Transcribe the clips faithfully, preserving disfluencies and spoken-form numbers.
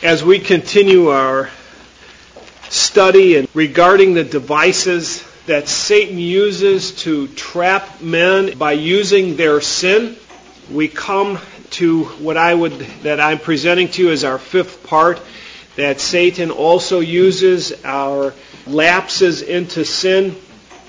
as we continue our study and regarding the devices that Satan uses to trap men by using their sin, we come to what I would that I'm presenting to you as our fifth part, that Satan also uses our lapses into sin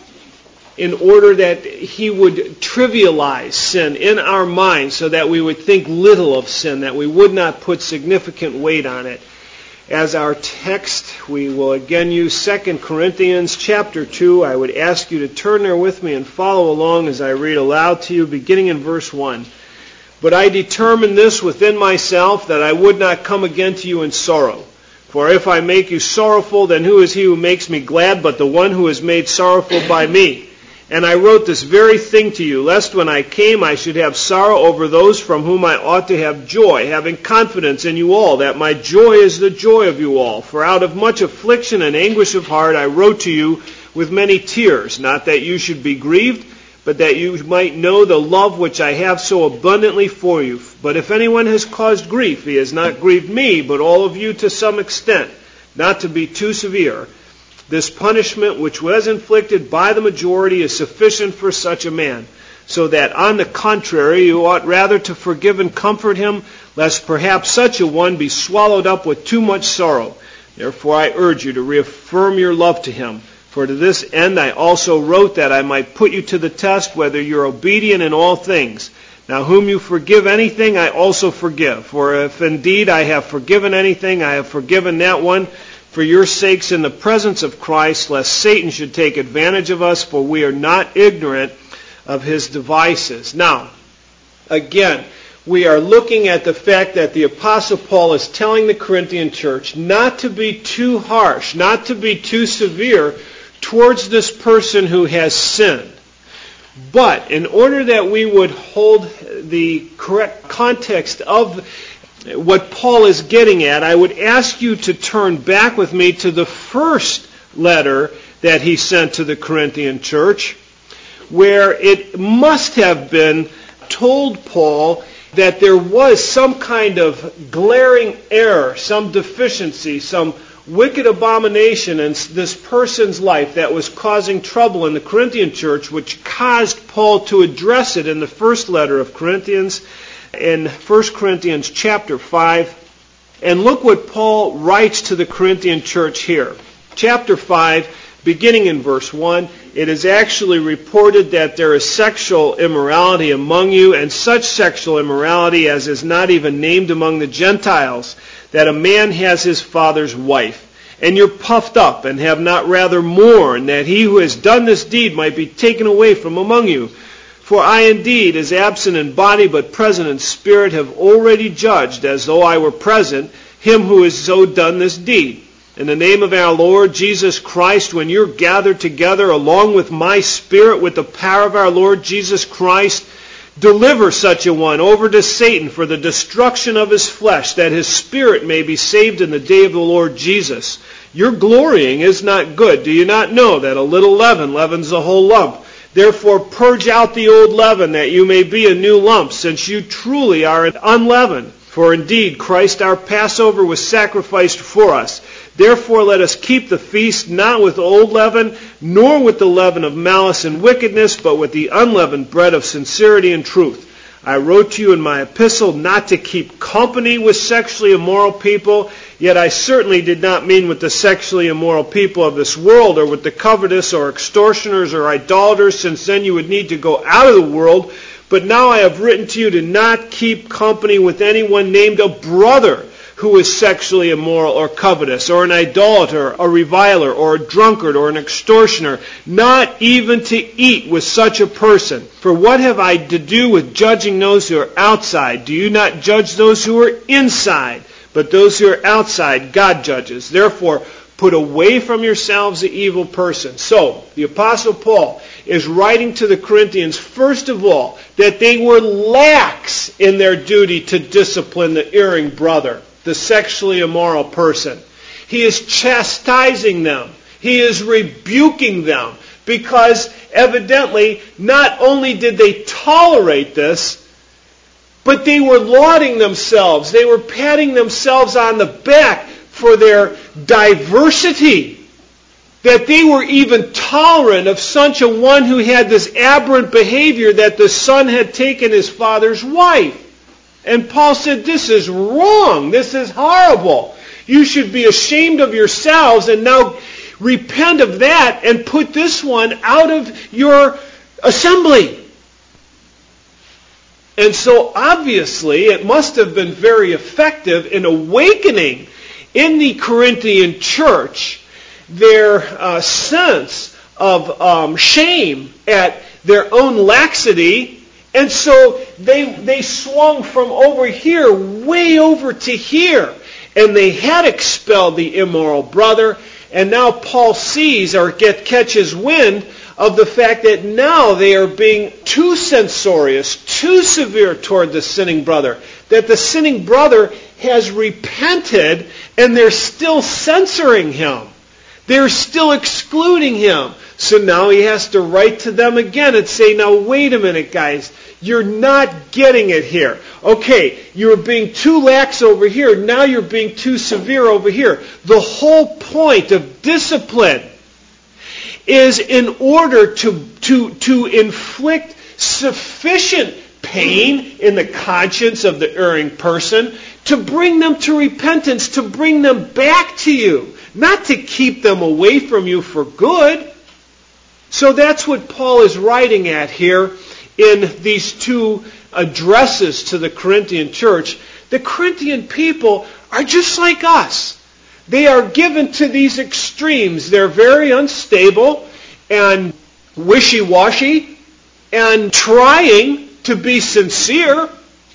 in order that he would trivialize sin in our minds so that we would think little of sin, that we would not put significant weight on it. As our text, we will again use Second Corinthians chapter two. I would ask you to turn there with me and follow along as I read aloud to you, beginning in verse one. But I determined this within myself, that I would not come again to you in sorrow. For if I make you sorrowful, then who is he who makes me glad but the one who is made sorrowful by me? And I wrote this very thing to you, lest when I came I should have sorrow over those from whom I ought to have joy, having confidence in you all, that my joy is the joy of you all. For out of much affliction and anguish of heart I wrote to you with many tears, not that you should be grieved, but that you might know the love which I have so abundantly for you. But if anyone has caused grief, he has not grieved me, but all of you to some extent, not to be too severe. This punishment which was inflicted by the majority is sufficient for such a man, so that on the contrary you ought rather to forgive and comfort him, lest perhaps such a one be swallowed up with too much sorrow. Therefore I urge you to reaffirm your love to him. For to this end I also wrote, that I might put you to the test whether you are obedient in all things. Now whom you forgive anything, I also forgive. For if indeed I have forgiven anything, I have forgiven that one for your sakes in the presence of Christ, lest Satan should take advantage of us, for we are not ignorant of his devices. Now, again, we are looking at the fact that the Apostle Paul is telling the Corinthian church not to be too harsh, not to be too severe towards this person who has sinned. But in order that we would hold the correct context of what Paul is getting at, I would ask you to turn back with me to the first letter that he sent to the Corinthian church, where it must have been told Paul that there was some kind of glaring error, some deficiency, some wicked abomination in this person's life that was causing trouble in the Corinthian church, which caused Paul to address it in the first letter of Corinthians, in First Corinthians chapter five. And look what Paul writes to the Corinthian church here. Chapter five, beginning in verse one, it is actually reported that there is sexual immorality among you, and such sexual immorality as is not even named among the Gentiles, that a man has his father's wife. And you're puffed up, and have not rather mourned, that he who has done this deed might be taken away from among you. For I indeed, as absent in body but present in spirit, have already judged, as though I were present, him who has so done this deed. In the name of our Lord Jesus Christ, when you're gathered together along with my spirit, with the power of our Lord Jesus Christ, deliver such a one over to Satan for the destruction of his flesh, that his spirit may be saved in the day of the Lord Jesus. Your glorying is not good. Do you not know that a little leaven leavens the whole lump? Therefore purge out the old leaven, that you may be a new lump, since you truly are unleavened. For indeed Christ our Passover was sacrificed for us. Therefore let us keep the feast, not with old leaven, nor with the leaven of malice and wickedness, but with the unleavened bread of sincerity and truth. I wrote to you in my epistle not to keep company with sexually immoral people, yet I certainly did not mean with the sexually immoral people of this world, or with the covetous, or extortioners, or idolaters, since then you would need to go out of the world. But now I have written to you to not keep company with anyone named a brother who is sexually immoral or covetous, or an idolater, a reviler, or a drunkard, or an extortioner, not even to eat with such a person. For what have I to do with judging those who are outside? Do you not judge those who are inside? But those who are outside, God judges. Therefore, put away from yourselves the evil person. So, the Apostle Paul is writing to the Corinthians, first of all, that they were lax in their duty to discipline the erring brother, the sexually immoral person. He is chastising them. He is rebuking them, because evidently not only did they tolerate this, but they were lauding themselves. They were patting themselves on the back for their diversity. That they were even tolerant of such a one who had this aberrant behavior that the son had taken his father's wife. And Paul said, this is wrong. This is horrible. You should be ashamed of yourselves and now repent of that and put this one out of your assembly. And so obviously it must have been very effective in awakening in the Corinthian church their uh, sense of um, shame at their own laxity. And so they they swung from over here way over to here. And they had expelled the immoral brother. And now Paul sees or get catches wind of the fact that now they are being too censorious, too severe toward the sinning brother. That the sinning brother has repented and they're still censoring him. They're still excluding him. So now he has to write to them again and say, now wait a minute, guys. You're not getting it here. Okay, you were being too lax over here. Now you're being too severe over here. The whole point of discipline is in order to, to, to inflict sufficient pain in the conscience of the erring person to bring them to repentance, to bring them back to you, not to keep them away from you for good. So that's what Paul is writing at here in these two addresses to the Corinthian church. The Corinthian people are just like us. They are given to these extremes. They're very unstable and wishy-washy and trying to be sincere,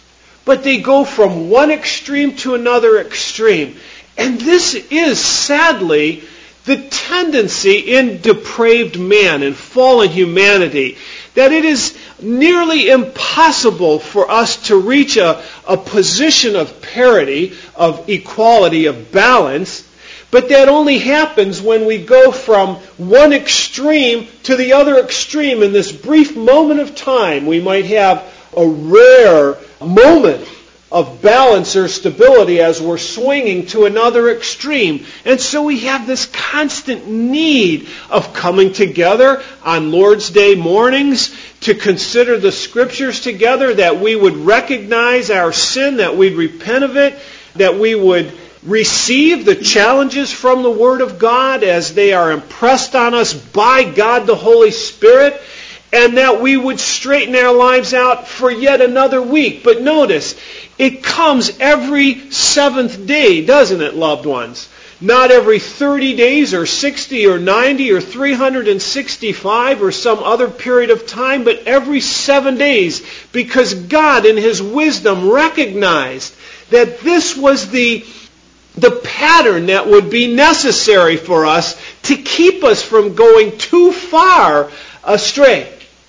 but they go from one extreme to another extreme. And this is sadly the tendency in depraved man and fallen humanity, that it is nearly impossible for us to reach a, a position of parity, of equality, of balance, but that only happens when we go from one extreme to the other extreme. In this brief moment of time, we might have a rare moment of balance or stability as we're swinging to another extreme. And so we have this constant need of coming together on Lord's Day mornings to consider the Scriptures together, that we would recognize our sin, that we'd repent of it, that we would receive the challenges from the Word of God as they are impressed on us by God the Holy Spirit, and that we would straighten our lives out for yet another week. But notice, it comes every seventh day, doesn't it, loved ones? Not every thirty days or sixty or ninety or three hundred sixty-five or some other period of time, but every seven days, because God in His wisdom recognized that this was the, the pattern that would be necessary for us to keep us from going too far astray.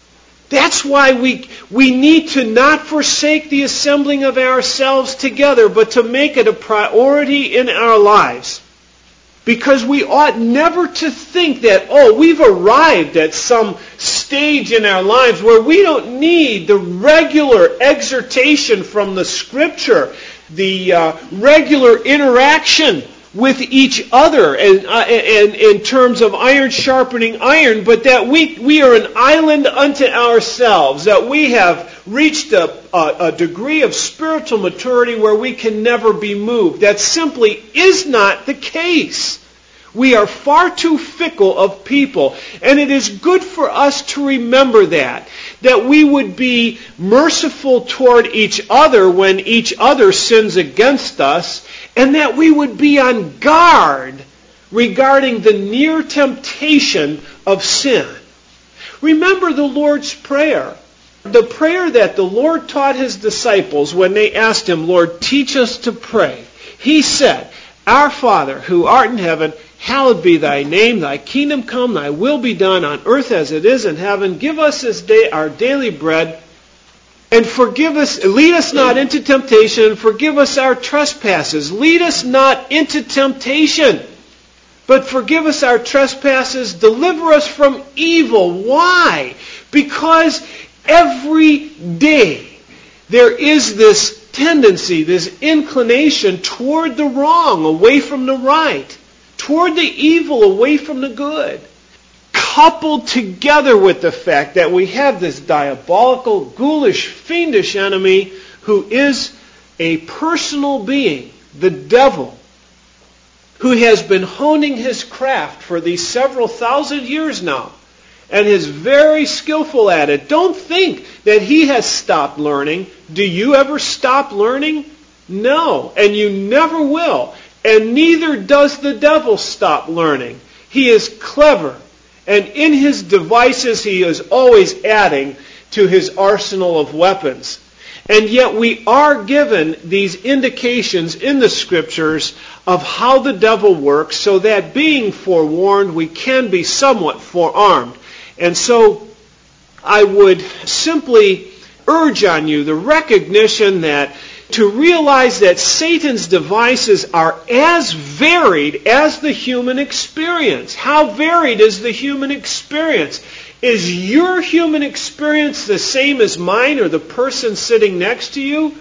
That's why we, we need to not forsake the assembling of ourselves together, but to make it a priority in our lives. Because we ought never to think that, oh, we've arrived at some stage in our lives where we don't need the regular exhortation from the Scripture, the uh, regular interaction with each other, and, uh, and in terms of iron sharpening iron, but that we we are an island unto ourselves, that we have reached a, a, a degree of spiritual maturity where we can never be moved. That simply is not the case. We are far too fickle of people, and it is good for us to remember that, that we would be merciful toward each other when each other sins against us, and that we would be on guard regarding the near temptation of sin. Remember the Lord's Prayer. The prayer that the Lord taught His disciples when they asked Him, Lord, teach us to pray. He said, Our Father, who art in heaven, hallowed be thy name, thy kingdom come, thy will be done on earth as it is in heaven. Give us this day our daily bread, and forgive us, lead us not into temptation, and forgive us our trespasses. Lead us not into temptation, but forgive us our trespasses. Deliver us from evil. Why? Because every day there is this tendency, this inclination toward the wrong, away from the right, toward the evil, away from the good. Coupled together with the fact that we have this diabolical, ghoulish, fiendish enemy who is a personal being, the devil, who has been honing his craft for these several thousand years now and is very skillful at it. Don't think that he has stopped learning. Do you ever stop learning? No, and you never will. And neither does the devil stop learning. He is clever. And in his devices, he is always adding to his arsenal of weapons. And yet we are given these indications in the Scriptures of how the devil works, so that being forewarned, we can be somewhat forearmed. And so I would simply urge on you the recognition that to realize that Satan's devices are as varied as the human experience. How varied is the human experience? Is your human experience the same as mine or the person sitting next to you?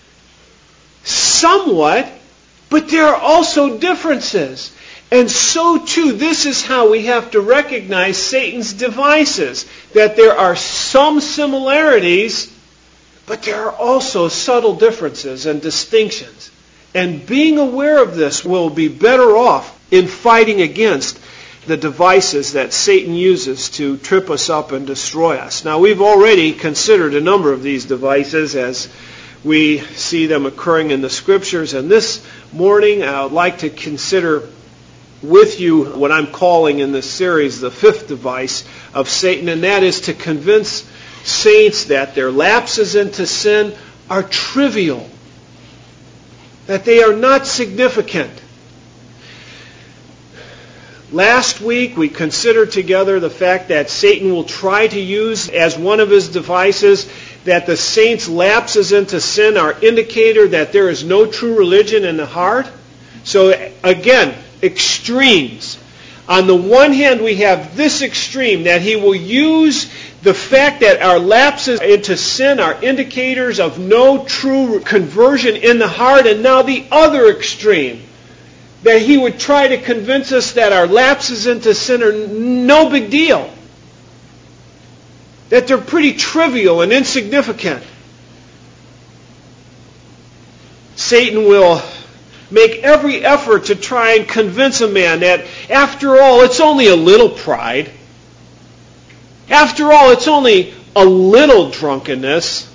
Somewhat, but there are also differences. And so too, this is how we have to recognize Satan's devices. That there are some similarities, but there are also subtle differences and distinctions. And being aware of this will be better off in fighting against the devices that Satan uses to trip us up and destroy us. Now, we've already considered a number of these devices as we see them occurring in the Scriptures. And this morning, I would like to consider with you what I'm calling in this series the fifth device of Satan, and that is to convince saints that their lapses into sin are trivial, that they are not significant. Last week we considered together the fact that Satan will try to use as one of his devices that the saints' lapses into sin are indicator that there is no true religion in the heart. So again, extremes. On the one hand, we have this extreme, that he will use the fact that our lapses into sin are indicators of no true conversion in the heart, and now the other extreme, that he would try to convince us that our lapses into sin are no big deal, that they're pretty trivial and insignificant. Satan will make every effort to try and convince a man that, after all, it's only a little pride. After all, it's only a little drunkenness.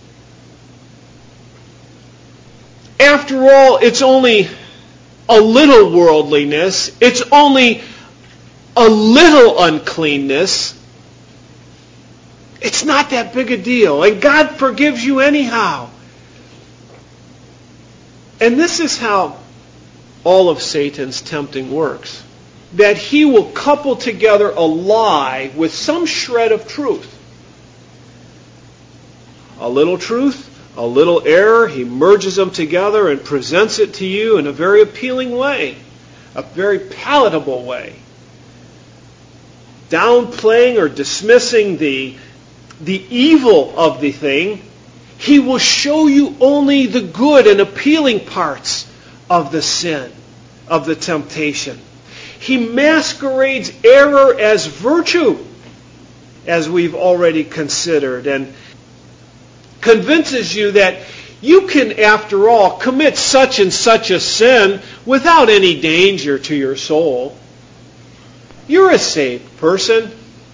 After all, it's only a little worldliness. It's only a little uncleanness. It's not that big a deal. And God forgives you anyhow. And this is how all of Satan's tempting works. That he will couple together a lie with some shred of truth. A little truth, a little error, he merges them together and presents it to you in a very appealing way, a very palatable way. Downplaying or dismissing the, the evil of the thing, he will show you only the good and appealing parts of the sin, of the temptation. He masquerades error as virtue, as we've already considered, and convinces you that you can, after all, commit such and such a sin without any danger to your soul. You're a saved person.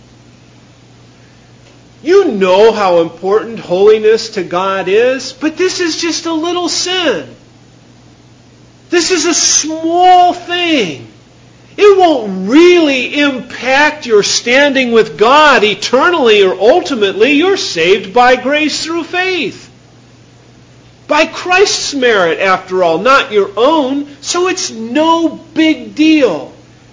You know how important holiness to God is, but this is just a little sin. This is a small thing. It won't really impact your standing with God eternally or ultimately. You're saved by grace through faith. By Christ's merit, after all, not your own. So it's no big deal.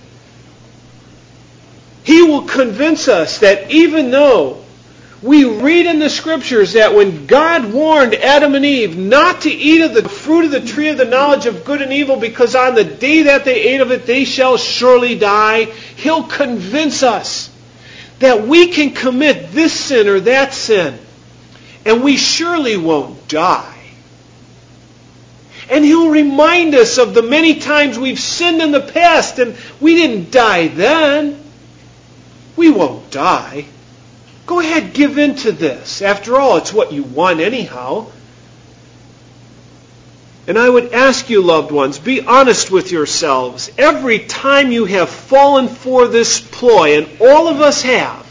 He will convince us that even though we read in the Scriptures that when God warned Adam and Eve not to eat of the fruit of the tree of the knowledge of good and evil, because on the day that they ate of it, they shall surely die, He'll convince us that we can commit this sin or that sin and we surely won't die. And He'll remind us of the many times we've sinned in the past, and we didn't die then. We won't die. Go ahead, give in to this. After all, it's what you want anyhow. And I would ask you, loved ones, be honest with yourselves. Every time you have fallen for this ploy, and all of us have,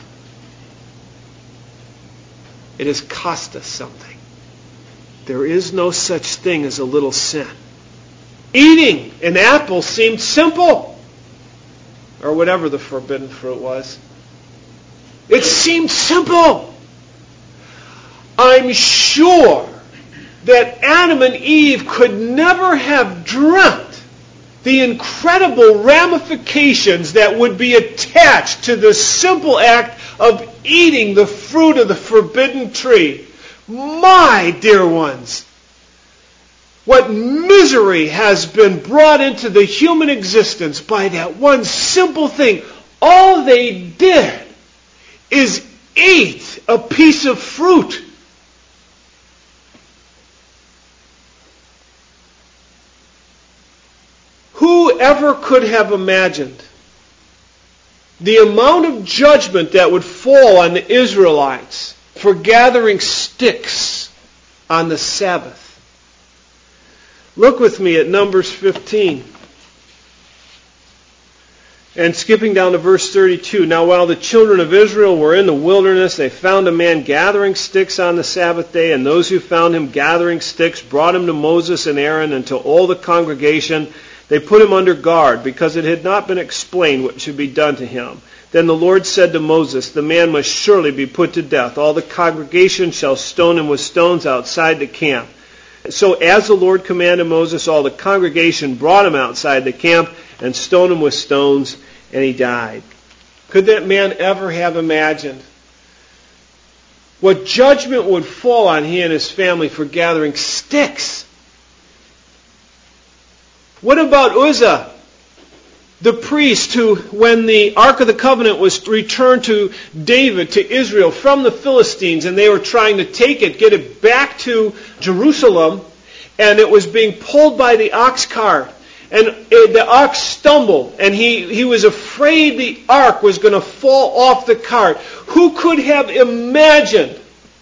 it has cost us something. There is no such thing as a little sin. Eating an apple seemed simple, or whatever the forbidden fruit was. It seemed simple. I'm sure that Adam and Eve could never have dreamt the incredible ramifications that would be attached to the simple act of eating the fruit of the forbidden tree. My dear ones, what misery has been brought into the human existence by that one simple thing. All they did is eat a piece of fruit. Whoever could have imagined the amount of judgment that would fall on the Israelites for gathering sticks on the Sabbath? Look with me at Numbers fifteen. And skipping down to verse thirty-two. Now while the children of Israel were in the wilderness, they found a man gathering sticks on the Sabbath day, and those who found him gathering sticks brought him to Moses and Aaron and to all the congregation. They put him under guard, because it had not been explained what should be done to him. Then the Lord said to Moses, the man must surely be put to death. All the congregation shall stone him with stones outside the camp. So as the Lord commanded Moses, all the congregation brought him outside the camp and stoned him with stones, and he died. Could that man ever have imagined what judgment would fall on he and his family for gathering sticks? What about Uzzah, the priest who, when the Ark of the Covenant was returned to David, to Israel, from the Philistines, and they were trying to take it, get it back to Jerusalem, and it was being pulled by the ox cart, and it, the ox stumbled, and he, he was afraid the ark was going to fall off the cart. Who could have imagined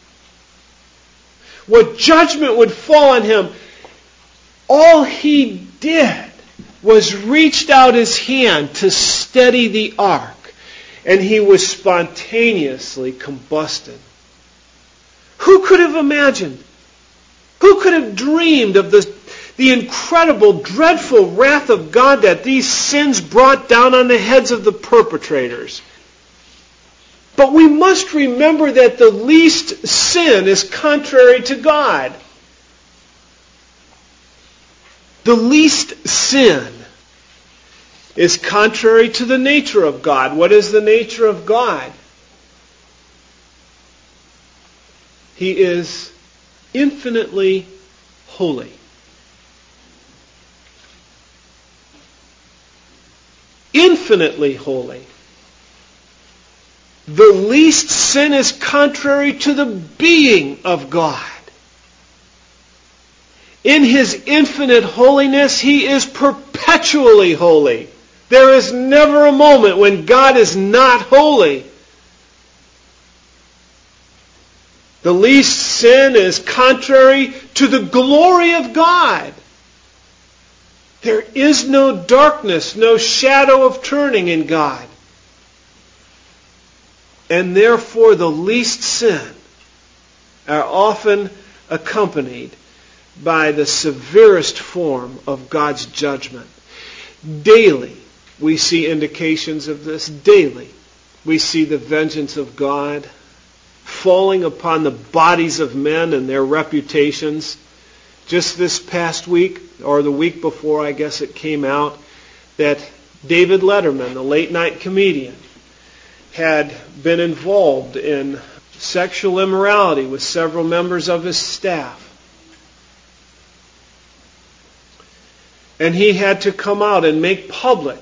what judgment would fall on him? All he did was reached out his hand to steady the ark, and he was spontaneously combusted. Who could have imagined? Who could have dreamed of the, the incredible, dreadful wrath of God that these sins brought down on the heads of the perpetrators? But we must remember that the least sin is contrary to God. The least sin is contrary to the nature of God. What is the nature of God? He is infinitely holy. Infinitely holy. The least sin is contrary to the being of God. In His infinite holiness, He is perpetually holy. There is never a moment when God is not holy. The least sin is contrary to the glory of God. There is no darkness, no shadow of turning in God. And therefore the least sin are often accompanied by the severest form of God's judgment. Daily we see indications of this. Daily we see the vengeance of God falling upon the bodies of men and their reputations. Just this past week, or the week before, I guess it came out, that David Letterman, the late night comedian, had been involved in sexual immorality with several members of his staff. And he had to come out and make public,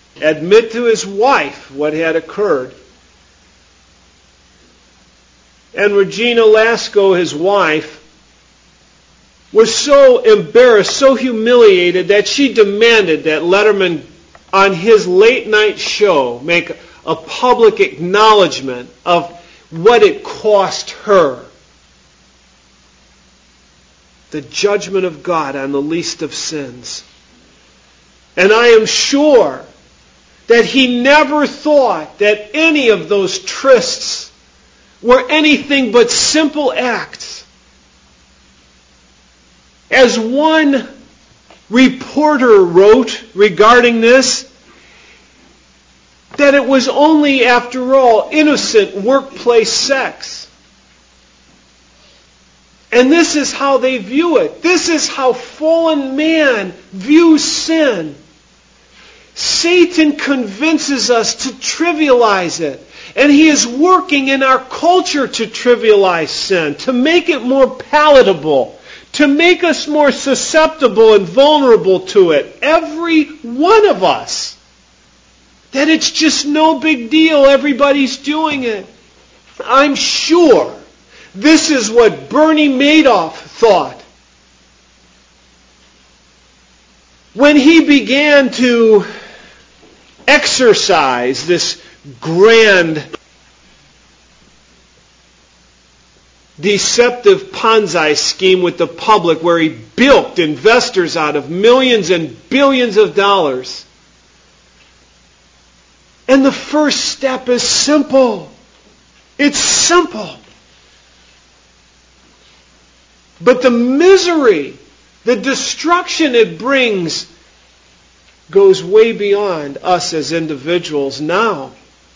admit to his wife what had occurred. And Regina Lasko, his wife, was so embarrassed, so humiliated, that she demanded that Letterman, on his late night show, make a public acknowledgement of what it cost her. The judgment of God on the least of sins. And I am sure that he never thought that any of those trysts were anything but simple acts. As one reporter wrote regarding this, that it was only, after all, innocent workplace sex. And this is how they view it. This is how fallen man views sin. Satan convinces us to trivialize it. And he is working in our culture to trivialize sin, to make it more palatable, to make us more susceptible and vulnerable to it. Every one of us. That it's just no big deal. Everybody's doing it. I'm sure this is what Bernie Madoff thought when he began to exercise this grand, deceptive Ponzi scheme with the public, where he bilked investors out of millions and billions of dollars. And the first step is simple. It's simple. But the misery, the destruction it brings, goes way beyond us as individuals now.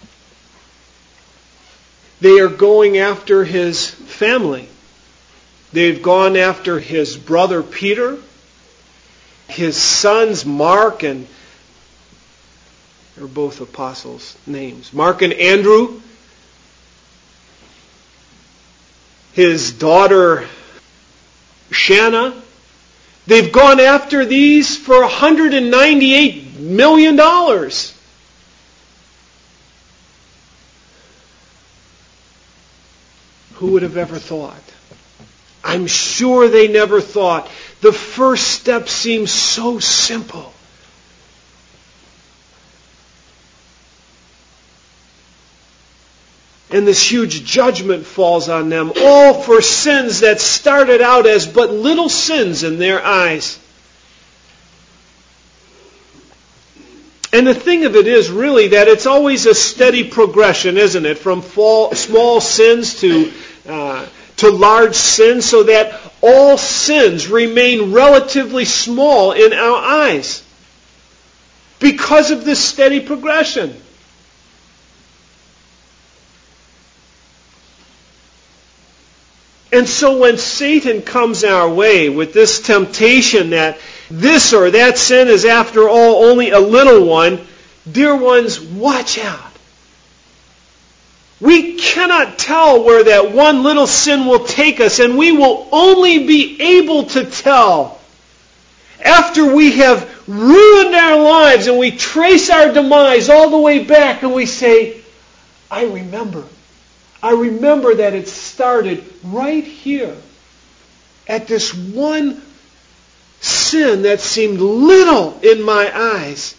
They are going after his family. They've gone after his brother Peter, his sons Mark, and they're both apostles' names. Mark and Andrew. His daughter Shanna. They've gone after these for one hundred ninety-eight million dollars. Who would have ever thought? I'm sure they never thought. The first step seems so simple. And this huge judgment falls on them, all for sins that started out as but little sins in their eyes. And the thing of it is really that it's always a steady progression, isn't it? From fall, small sins to, uh, to large sins, so that all sins remain relatively small in our eyes because of this steady progression. And so when Satan comes our way with this temptation that this or that sin is after all only a little one, dear ones, watch out. We cannot tell where that one little sin will take us, and we will only be able to tell after we have ruined our lives and we trace our demise all the way back and we say, I remember. I remember that it started right here at this one sin that seemed little in my eyes.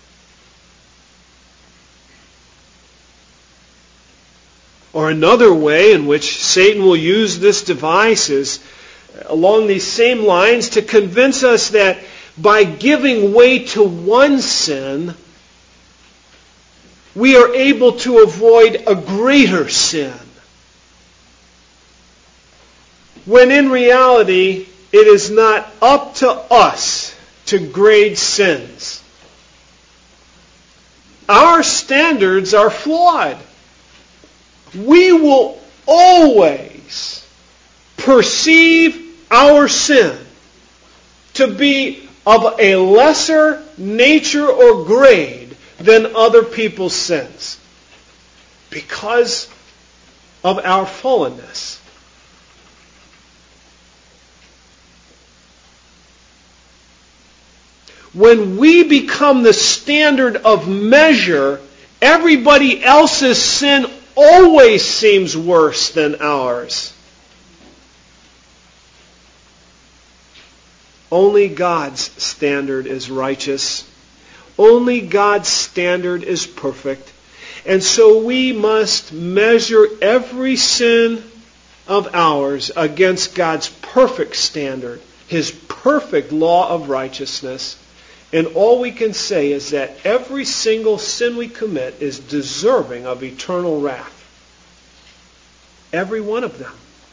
Or another way in which Satan will use this device is along these same lines to convince us that by giving way to one sin, we are able to avoid a greater sin. When in reality, it is not up to us to grade sins. Our standards are flawed. We will always perceive our sin to be of a lesser nature or grade than other people's sins because of our fallenness. When we become the standard of measure, everybody else's sin always seems worse than ours. Only God's standard is righteous. Only God's standard is perfect. And so we must measure every sin of ours against God's perfect standard, His perfect law of righteousness. And all we can say is that every single sin we commit is deserving of eternal wrath. Every one of them.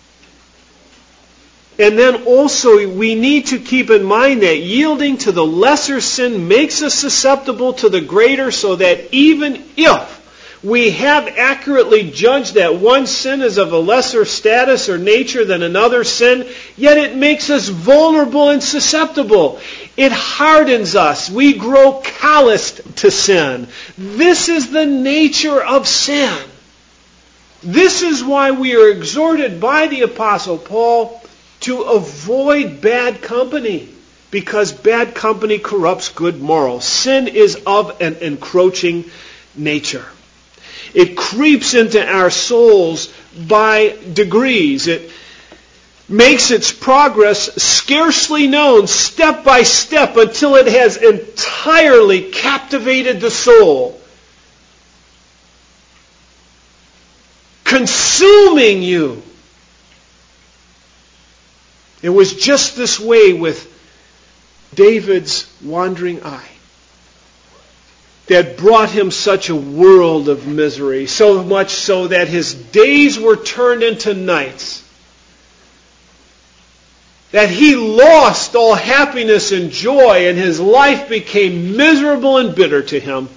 And then also we need to keep in mind that yielding to the lesser sin makes us susceptible to the greater, so that even if we have accurately judged that one sin is of a lesser status or nature than another sin, yet it makes us vulnerable and susceptible. It hardens us. We grow calloused to sin. This is the nature of sin. This is why we are exhorted by the Apostle Paul to avoid bad company, because bad company corrupts good morals. Sin is of an encroaching nature. It creeps into our souls by degrees. It makes its progress scarcely known, step by step, until it has entirely captivated the soul, consuming you. It was just this way with David's wandering eye that brought him such a world of misery, so much so that his days were turned into nights, that he lost all happiness and joy, and his life became miserable and bitter to him.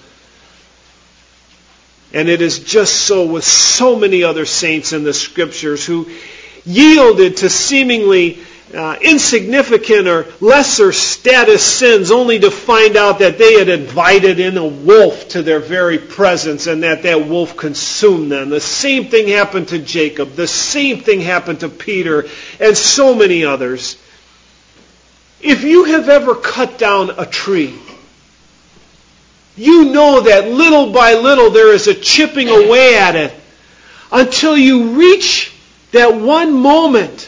And it is just so with so many other saints in the Scriptures who yielded to seemingly uh, insignificant or lesser status sins, only to find out that they had invited in a wolf to their very presence, and that that wolf consumed them. The same thing happened to Jacob. The same thing happened to Peter and so many others. If you have ever cut down a tree, you know that little by little there is a chipping away at it until you reach that one moment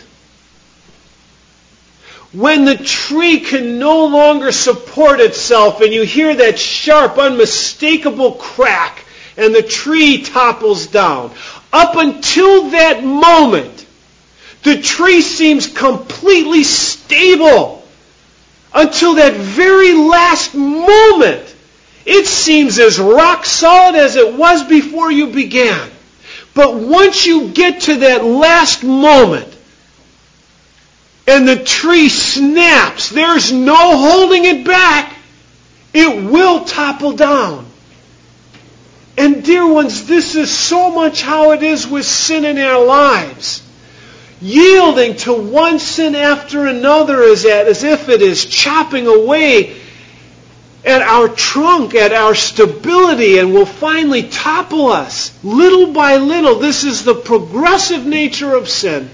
when the tree can no longer support itself, and you hear that sharp, unmistakable crack, and the tree topples down. Up until that moment, the tree seems completely stable. Until that very last moment, it seems as rock solid as it was before you began. But once you get to that last moment, and the tree snaps, there's no holding it back, it will topple down. And dear ones, this is so much how it is with sin in our lives. Yielding to one sin after another is as if it is chopping away at our trunk, at our stability, and will finally topple us. Little by little, this is the progressive nature of sin.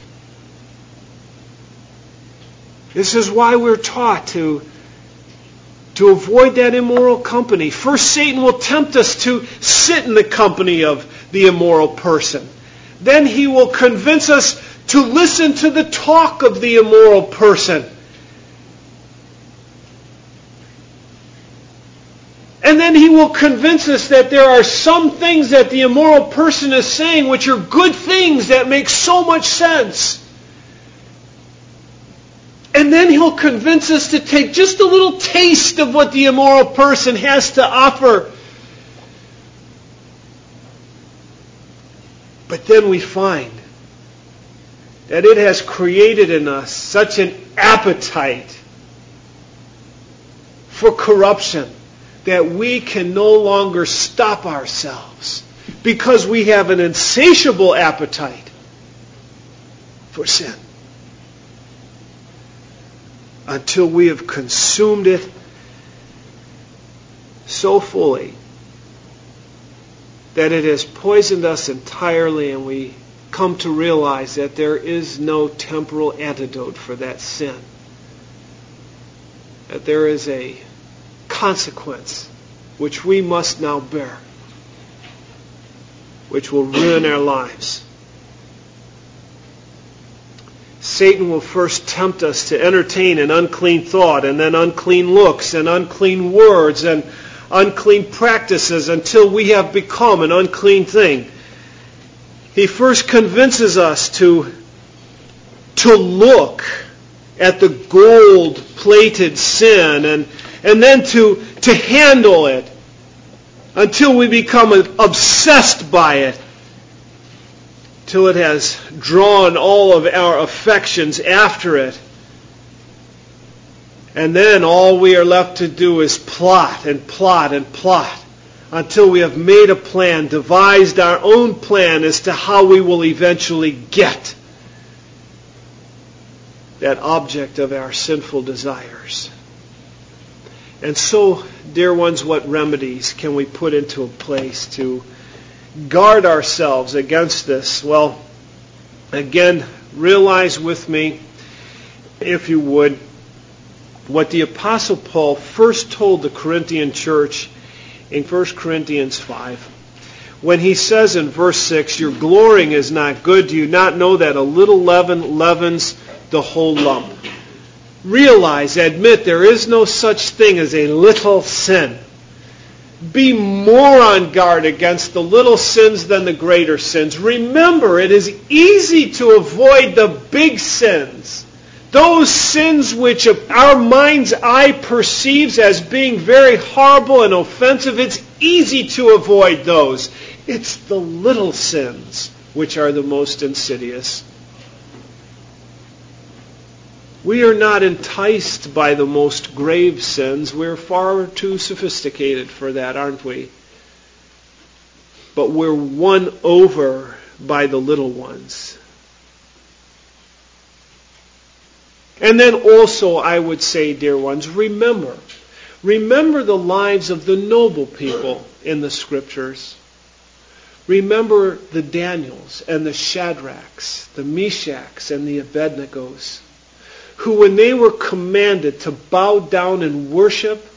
This is why we're taught to, to avoid that immoral company. First, Satan will tempt us to sit in the company of the immoral person. Then he will convince us to listen to the talk of the immoral person. And then he will convince us that there are some things that the immoral person is saying which are good things that make so much sense. And then he'll convince us to take just a little taste of what the immoral person has to offer. But then we find that it has created in us such an appetite for corruption that we can no longer stop ourselves, because we have an insatiable appetite for sin, until we have consumed it so fully that it has poisoned us entirely, and we come to realize that there is no temporal antidote for that sin. That there is a consequence which we must now bear, which will ruin our lives. Satan will first tempt us to entertain an unclean thought, and then unclean looks, and unclean words, and unclean practices until we have become an unclean thing. He first convinces us to, to look at the gold-plated sin and, and then to, to handle it until we become obsessed by it, till it has drawn all of our affections after it. And then all we are left to do is plot and plot and plot until we have made a plan, devised our own plan as to how we will eventually get that object of our sinful desires. And so, dear ones, what remedies can we put into place to guard ourselves against this? Well, again, realize with me, if you would, what the Apostle Paul first told the Corinthian church in First Corinthians five. When he says in verse six, your glorying is not good. Do you not know that a little leaven leavens the whole lump? Realize, admit, there is no such thing as a little sin. Be more on guard against the little sins than the greater sins. Remember, it is easy to avoid the big sins. Those sins which our mind's eye perceives as being very horrible and offensive, it's easy to avoid those. It's the little sins which are the most insidious. We are not enticed by the most grave sins. We're far too sophisticated for that, aren't we? But we're won over by the little ones. And then also, I would say, dear ones, remember. Remember the lives of the noble people in the Scriptures. Remember the Daniels and the Shadrachs, the Meshachs and the Abednegos, who when they were commanded to bow down and worship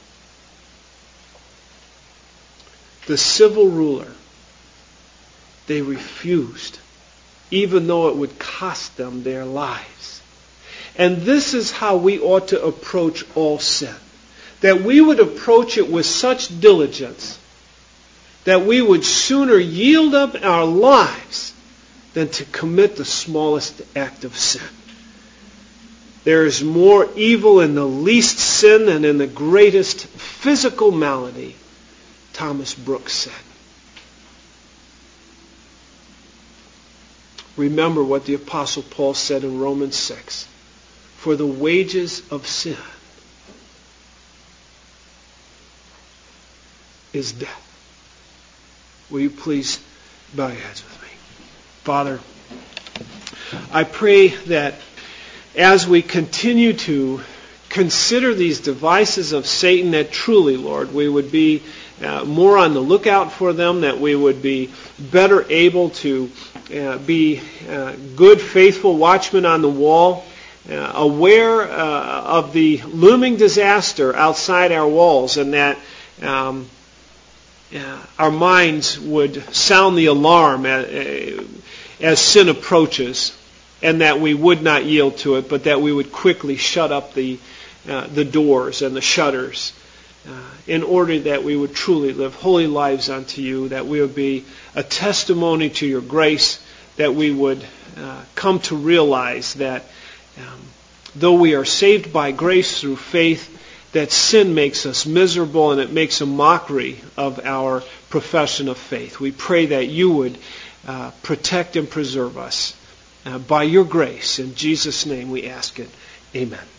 the civil ruler, they refused, even though it would cost them their lives. And this is how we ought to approach all sin. That we would approach it with such diligence that we would sooner yield up our lives than to commit the smallest act of sin. There is more evil in the least sin than in the greatest physical malady, Thomas Brooks said. Remember what the Apostle Paul said in Romans six. For the wages of sin is death. Will you please bow your heads with me? Father, I pray that as we continue to consider these devices of Satan, that truly, Lord, we would be uh, more on the lookout for them, that we would be better able to uh, be uh, good, faithful watchmen on the wall, uh, aware uh, of the looming disaster outside our walls, and that um, uh, our minds would sound the alarm as, as sin approaches, and that we would not yield to it, but that we would quickly shut up the uh, the doors and the shutters uh, in order that we would truly live holy lives unto you, that we would be a testimony to your grace, that we would uh, come to realize that um, though we are saved by grace through faith, that sin makes us miserable and it makes a mockery of our profession of faith. We pray that you would uh, protect and preserve us uh, by your grace. In Jesus' name we ask it. Amen.